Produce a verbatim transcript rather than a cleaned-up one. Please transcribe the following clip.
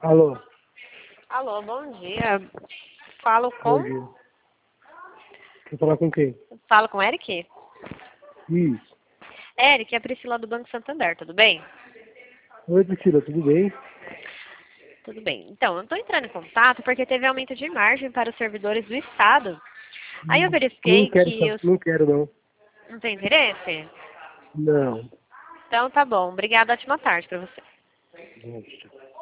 Alô, Alô, bom dia. Falo bom com... dia. Quer falar com quem? Falo com Eric? Isso. Eric, é a Priscila do Banco Santander, tudo bem? Oi, Priscila, tudo bem? Tudo bem. Então, eu estou entrando em contato porque teve aumento de margem para os servidores do Estado. Aí eu Hum, Não verifiquei quero, que sa- os... não quero não. não tem interesse? Não. Então tá bom. Obrigada, ótima tarde para você. Nossa.